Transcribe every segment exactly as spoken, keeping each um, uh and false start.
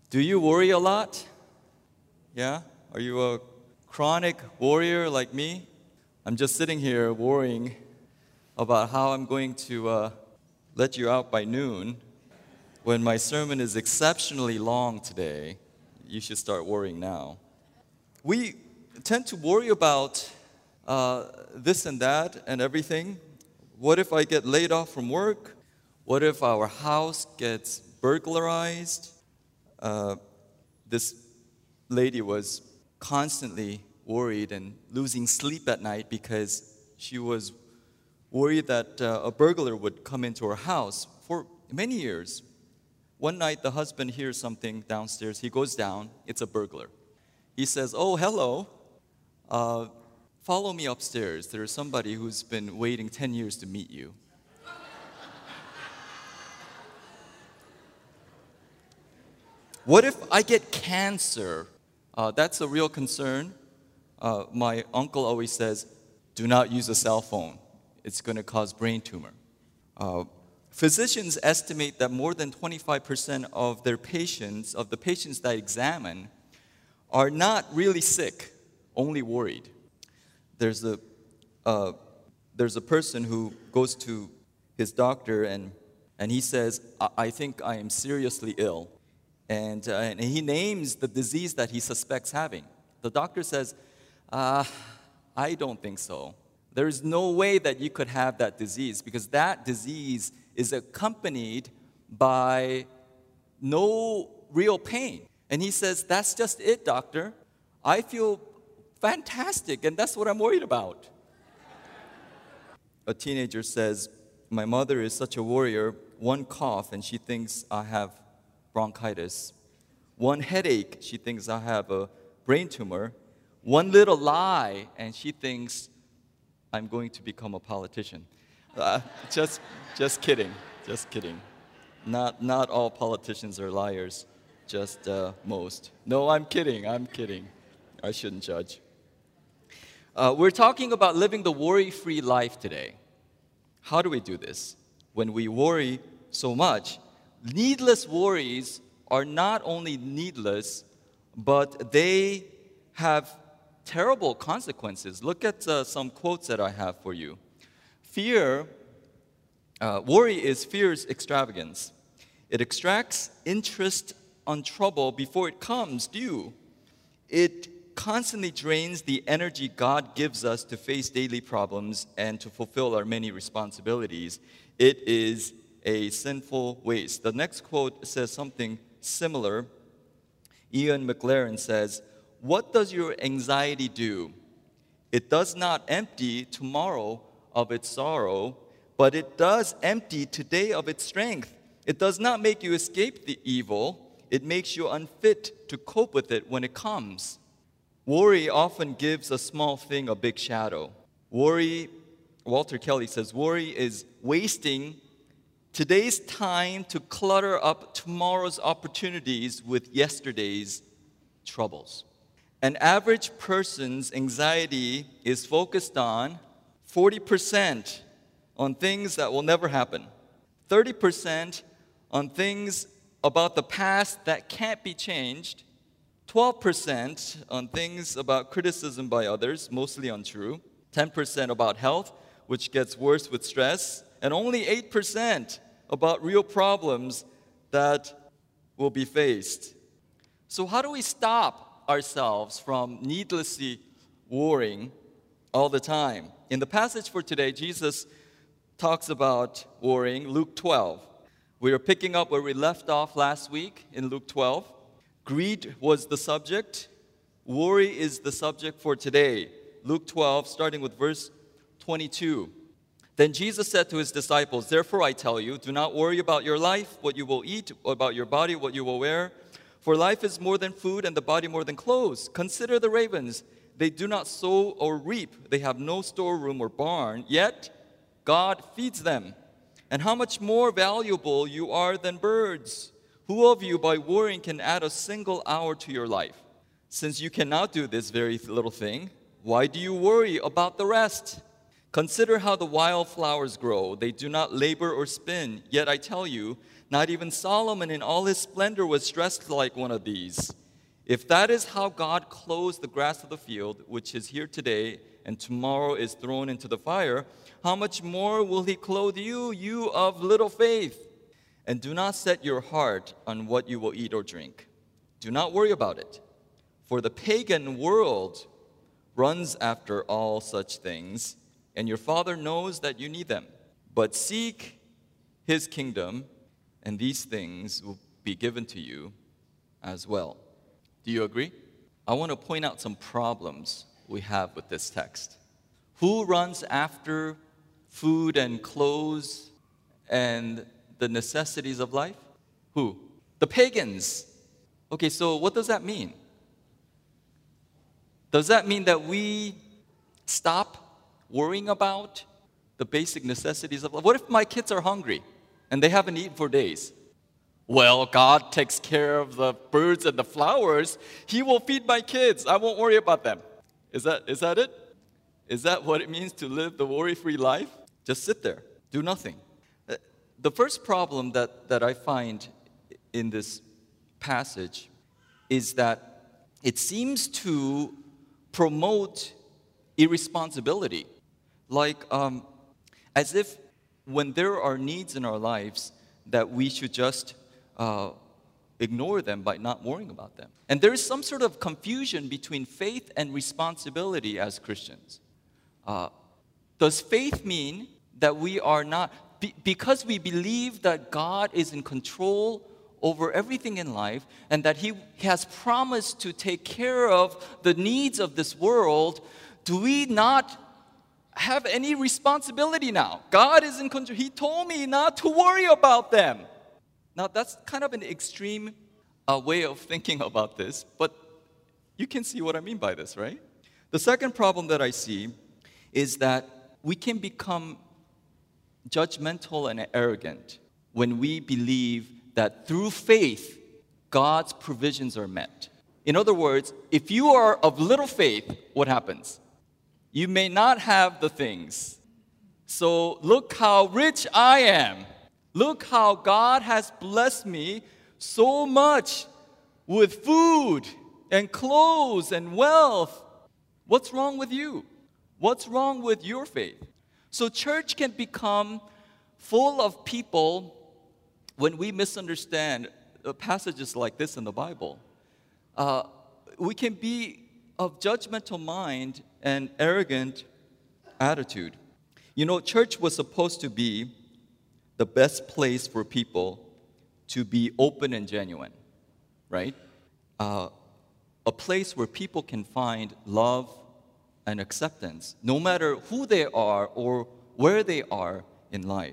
Do you worry a lot? Yeah? Are you a chronic worrier like me? I'm just sitting here worrying about how I'm going to uh, let you out by noon. When my sermon is exceptionally long today, you should start worrying now. We tend to worry about uh, this and that and everything. What if I get laid off from work? What if our house gets burglarized? Uh, this lady was constantly worried and losing sleep at night because she was worried that uh, a burglar would come into her house for many years. One night, the husband hears something downstairs. He goes down. It's a burglar. He says, "Oh, hello. Uh, follow me upstairs. There's somebody who's been waiting ten years to meet you." What if I get cancer? Uh, that's a real concern. Uh, my uncle always says, do not use a cell phone. It's going to cause brain tumor. Uh, physicians estimate that more than twenty-five percent of their patients, of the patients that examine, are not really sick, only worried. There's a, uh, there's a person who goes to his doctor and, and he says, I, I think I am seriously ill. And, uh, and he names the disease that he suspects having. The doctor says, uh, I don't think so. There is no way that you could have that disease because that disease is accompanied by no real pain. And he says, that's just it, doctor. I feel fantastic, and that's what I'm worried about. A teenager says, my mother is such a worrier. One cough, and she thinks I have bronchitis. One headache, she thinks I have a brain tumor. One little lie, and she thinks I'm going to become a politician. Uh, just, just kidding, just kidding. Not, not all politicians are liars, just uh, most. No, I'm kidding, I'm kidding. I shouldn't judge. Uh, we're talking about living the worry-free life today. How do we do this? When we worry so much, needless worries are not only needless, but they have terrible consequences. Look at uh, some quotes that I have for you. Fear, uh, worry is fear's extravagance. It extracts interest on trouble before it comes due. It constantly drains the energy God gives us to face daily problems and to fulfill our many responsibilities. It is a sinful waste. The next quote says something similar. Ian McLaren says, what does your anxiety do? It does not empty tomorrow of its sorrow, but it does empty today of its strength. It does not make you escape the evil. It makes you unfit to cope with it when it comes. Worry often gives a small thing a big shadow. Worry, Walter Kelly says, worry is wasting today's time to clutter up tomorrow's opportunities with yesterday's troubles. An average person's anxiety is focused on forty percent on things that will never happen, thirty percent on things about the past that can't be changed, twelve percent on things about criticism by others, mostly untrue, ten percent about health, which gets worse with stress, and only eight percent about real problems that will be faced. So how do we stop ourselves from needlessly worrying all the time? In the passage for today, Jesus talks about worrying, Luke twelve. We are picking up where we left off last week in Luke twelve. Greed was the subject. Worry is the subject for today. Luke twelve, starting with verse twenty-two. Then Jesus said to his disciples, therefore I tell you, do not worry about your life, what you will eat, or about your body, what you will wear. For life is more than food, and the body more than clothes. Consider the ravens. They do not sow or reap. They have no storeroom or barn, yet God feeds them. And how much more valuable you are than birds. Who of you, by worrying, can add a single hour to your life? Since you cannot do this very little thing, why do you worry about the rest? Consider how the wildflowers grow. They do not labor or spin. Yet I tell you Not even Solomon in all his splendor was dressed like one of these. If that is how God clothes the grass of the field, which is here today and tomorrow is thrown into the fire, how much more will he clothe you, you of little faith? And do not set your heart on what you will eat or drink. Do not worry about it. For the pagan world runs after all such things, and your Father knows that you need them. But seek his kingdom, and these things will be given to you as well. Do you agree? I want to point out some problems we have with this text. Who runs after food and clothes and the necessities of life? Who? The pagans. Okay, so what does that mean? Does that mean that we stop worrying about the basic necessities of life? What if my kids are hungry and they haven't eaten for days? Well, God takes care of the birds and the flowers. He will feed my kids. I won't worry about them. Is that, is that it? Is that what it means to live the worry-free life? Just sit there, do nothing. The first problem that, that I find in this passage is that it seems to promote irresponsibility. Like, um, as if when there are needs in our lives, that we should just uh, ignore them by not worrying about them. And there is some sort of confusion between faith and responsibility as Christians. Uh, does faith mean that we are not, be, because we believe that God is in control over everything in life and that He has promised to take care of the needs of this world, do we not have any responsibility now? God is in control. He told me not to worry about them. Now, that's kind of an extreme uh, way of thinking about this, but you can see what I mean by this, right? The second problem that I see is that we can become judgmental and arrogant when we believe that through faith, God's provisions are met. In other words, if you are of little faith, what happens? You may not have the things. So look how rich I am. Look how God has blessed me so much with food and clothes and wealth. What's wrong with you? What's wrong with your faith? So church can become full of people when we misunderstand passages like this in the Bible. Uh, we can be of judgmental mind and arrogant attitude. You know, church was supposed to be the best place for people to be open and genuine, right? Uh, a place where people can find love and acceptance, no matter who they are or where they are in life.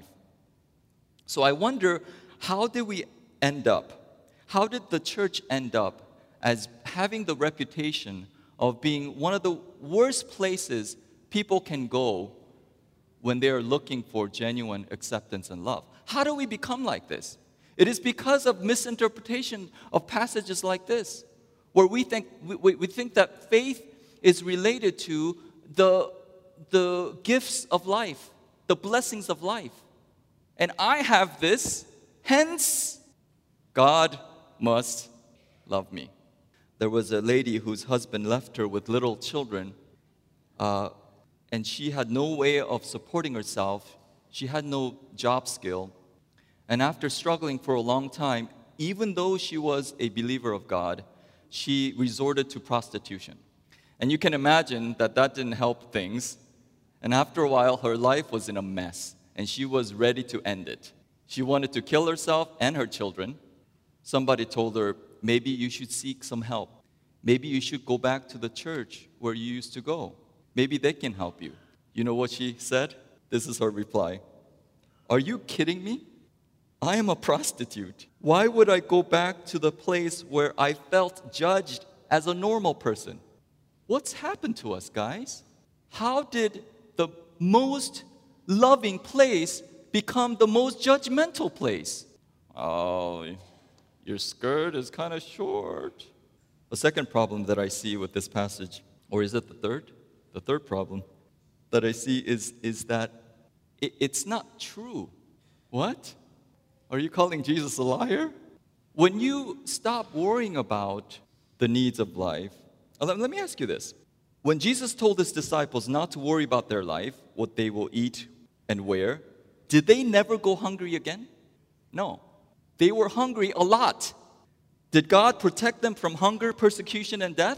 So I wonder, how did we end up? How did the church end up as having the reputation of being one of the worst places people can go when they are looking for genuine acceptance and love? How do we become like this? It is because of misinterpretation of passages like this, where we think we, we think that faith is related to the, the gifts of life, the blessings of life. And I have this, hence God must love me. There was a lady whose husband left her with little children, uh, and she had no way of supporting herself. She had no job skill. And after struggling for a long time, even though she was a believer of God, she resorted to prostitution. And you can imagine that that didn't help things. And after a while, her life was in a mess, and she was ready to end it. She wanted to kill herself and her children. Somebody told her, maybe you should seek some help. Maybe you should go back to the church where you used to go. Maybe they can help you. You know what she said? This is her reply. Are you kidding me? I am a prostitute. Why would I go back to the place where I felt judged as a normal person? What's happened to us, guys? How did the most loving place become the most judgmental place? Oh, your skirt is kind of short. The second problem that I see with this passage, or is it the third? The third problem that I see is, is that it, it's not true. What? Are you calling Jesus a liar? When you stop worrying about the needs of life, uh, let, let me ask you this. When Jesus told his disciples not to worry about their life, what they will eat and wear, did they never go hungry again? No. They were hungry a lot. Did God protect them from hunger, persecution, and death?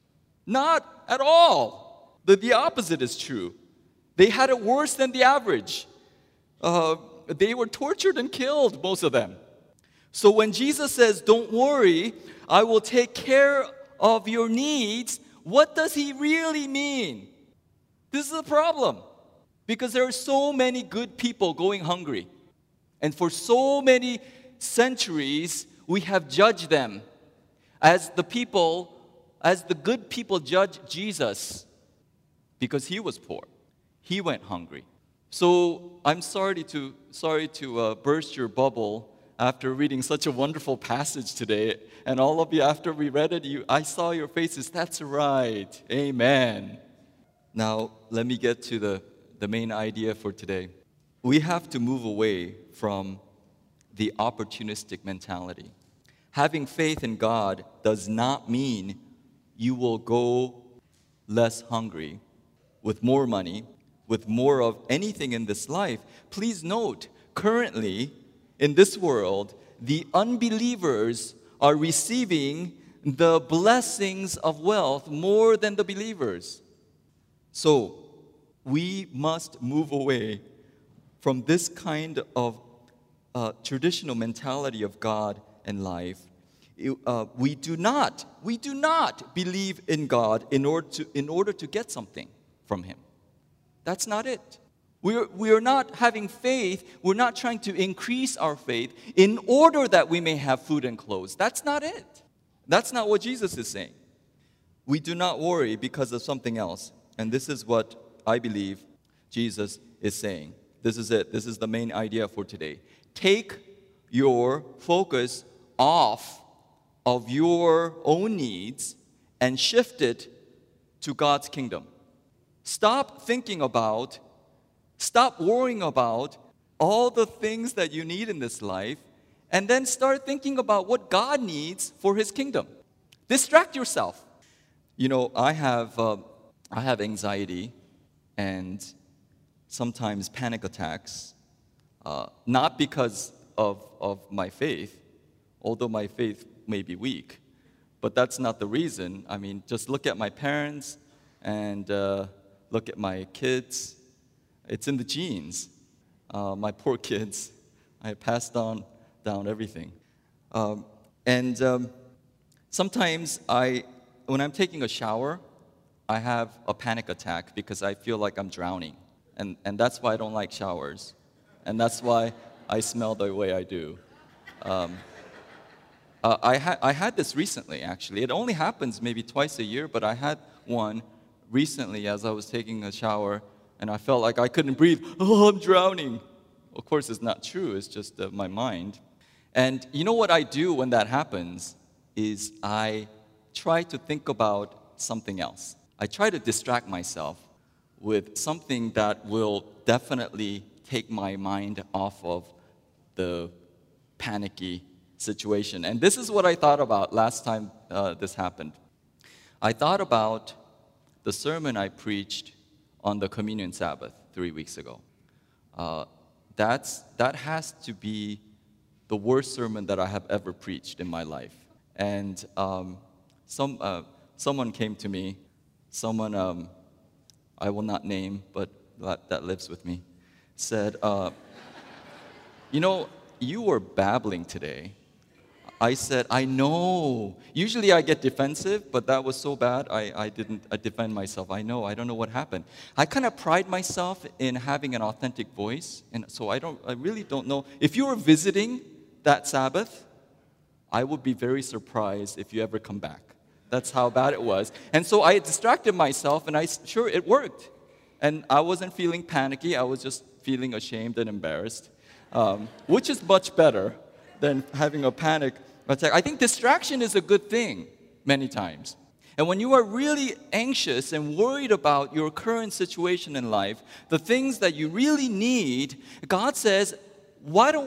Not at all. The, the opposite is true. They had it worse than the average. Uh, they were tortured and killed, most of them. So when Jesus says, don't worry, I will take care of your needs, what does he really mean? This is a problem. Because there are so many good people going hungry. And for so many centuries, we have judged them as the people, as the good people judge Jesus because he was poor. He went hungry. So I'm sorry to, sorry to uh, burst your bubble after reading such a wonderful passage today. And all of you, after we read it, you, I saw your faces. That's right. Amen. Now, let me get to the, the main idea for today. We have to move away from the opportunistic mentality. Having faith in God does not mean you will go less hungry with more money, with more of anything in this life. Please note, currently in this world, the unbelievers are receiving the blessings of wealth more than the believers. So, we must move away from this kind of uh, traditional mentality of God and life. Uh, we do not, we do not believe in God in order to, in order to get something from Him. That's not it. We're, we're not having faith. We're not trying to increase our faith in order that we may have food and clothes. That's not it. That's not what Jesus is saying. We do not worry because of something else. And this is what I believe Jesus is saying. This is it. This is the main idea for today. Take your focus off of your own needs and shift it to God's kingdom. Stop thinking about, stop worrying about all the things that you need in this life, and then start thinking about what God needs for His kingdom. Distract yourself. You know, I have, uh, I have anxiety and sometimes panic attacks, uh, not because of, of my faith, although my faith may be weak, but that's not the reason. I mean, just look at my parents and uh, look at my kids. It's in the genes. Uh, my poor kids. I passed on down everything. Um, and um, sometimes I, when I'm taking a shower, I have a panic attack because I feel like I'm drowning. And, and that's why I don't like showers. And that's why I smell the way I do. Um, uh, I, ha- I had this recently, actually. It only happens maybe twice a year, but I had one recently as I was taking a shower, and I felt like I couldn't breathe. Oh, I'm drowning. Of course, it's not true. It's just uh, my mind. And you know what I do when that happens is I try to think about something else. I try to distract myself with something that will definitely take my mind off of the panicky situation. And this is what I thought about last time uh, this happened. I thought about the sermon I preached on the Communion Sabbath three weeks ago. Uh, that's, that has to be the worst sermon that I have ever preached in my life. And um, some, uh, someone came to me, someone um, I will not name, but that, that lives with me, said, uh, you know, you were babbling today. I said, I know. Usually I get defensive, but that was so bad, I, I didn't I defend myself. I know, I don't know what happened. I kind of pride myself in having an authentic voice, and so I don't, I really don't know. If you were visiting that Sabbath, I would be very surprised if you ever come back. That's how bad it was. And so I distracted myself, and I sure it worked. And I wasn't feeling panicky. I was just feeling ashamed and embarrassed, um, which is much better than having a panic attack. I think distraction is a good thing many times. And when you are really anxious and worried about your current situation in life, the things that you really need, God says, why don't we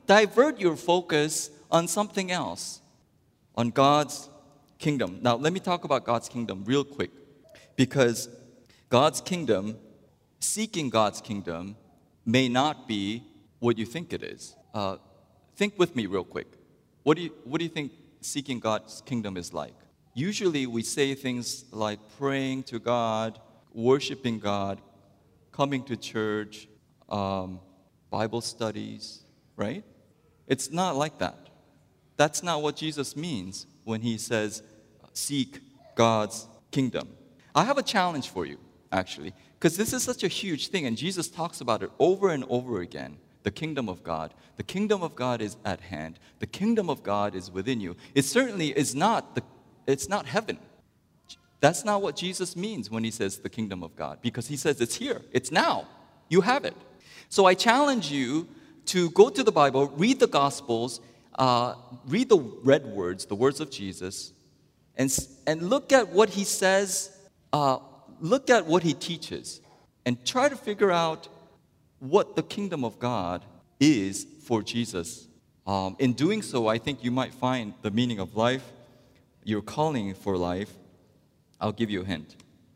divert your focus on something else, on God's kingdom. Now, let me talk about God's kingdom real quick, because God's kingdom, seeking God's kingdom, may not be what you think it is. Uh, think with me real quick. What do you, what do you think seeking God's kingdom is like? Usually we say things like praying to God, worshiping God, coming to church, um, Bible studies, right? It's not like that. That's not what Jesus means when he says, seek God's kingdom. I have a challenge for you, actually, because this is such a huge thing, and Jesus talks about it over and over again. The kingdom of God. The kingdom of God is at hand. The kingdom of God is within you. It certainly is not the, it's not heaven. That's not what Jesus means when he says the kingdom of God, because he says it's here. It's now. You have it. So I challenge you to go to the Bible, read the Gospels, uh, read the red words, the words of Jesus, and, and look at what he says, uh, look at what he teaches, and try to figure out what the kingdom of God is for Jesus. Um, in doing so, I think you might find the meaning of life, your calling for life. I'll give you a hint.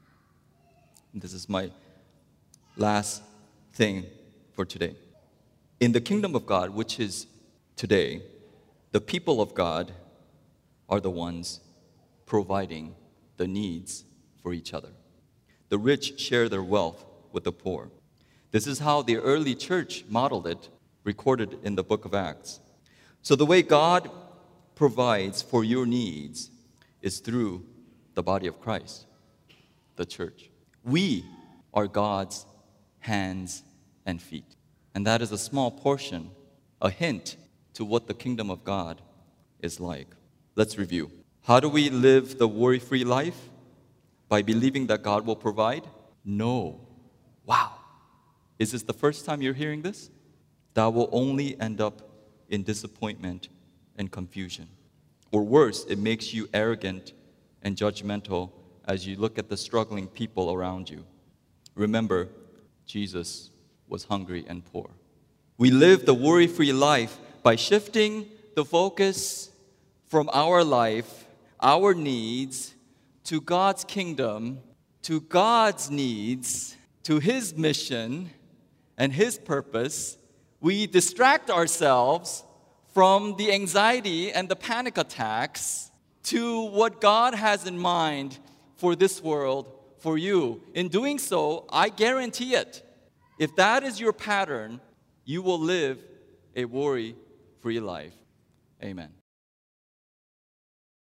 This is my last thing for today. In the kingdom of God, which is today, the people of God are the ones providing the needs for each other. The rich share their wealth with the poor. This is how the early church modeled it, recorded in the book of Acts. So the way God provides for your needs is through the body of Christ, the church. We are God's hands and feet. And that is a small portion, a hint to what the kingdom of God is like. Let's review. How do we live the worry-free life? By believing that God will provide? No. Wow. Is this the first time you're hearing this? That will only end up in disappointment and confusion. Or worse, it makes you arrogant and judgmental as you look at the struggling people around you. Remember, Jesus was hungry and poor. We live the worry-free life by shifting the focus from our life, our needs, to God's kingdom, to God's needs, to His mission and His purpose. We distract ourselves from the anxiety and the panic attacks to what God has in mind for this world, for you. In doing so, I guarantee it, if that is your pattern, you will live a worry-free life. Amen.